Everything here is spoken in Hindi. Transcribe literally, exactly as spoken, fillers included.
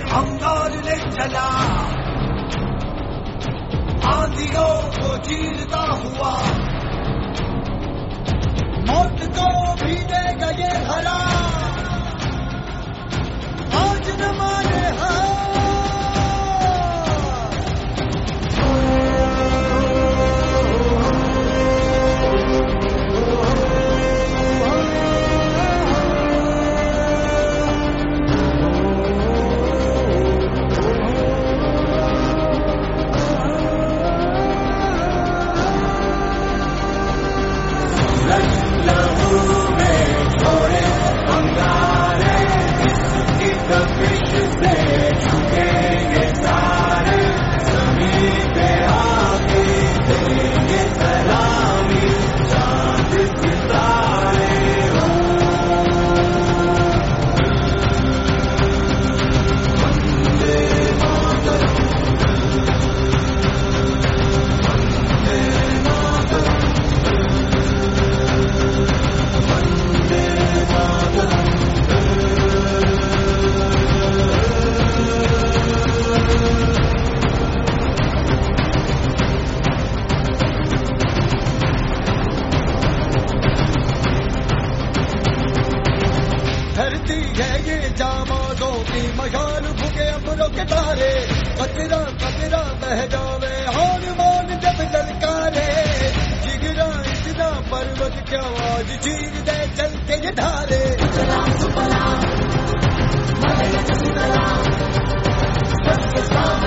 अंगार ले चला, आंधियों को चीरता हुआ, मौत को भी देगा ये हरा, आज न माने हार। धरती है ये जामादों की मशाल, भुगे अमरों के तारे, कतरा कतरा बह जावे हार मान जब ललकारे। जिगरा इतना पर्वत क्या आज चीर दे चल के ये धारे। सुपला, सुपला,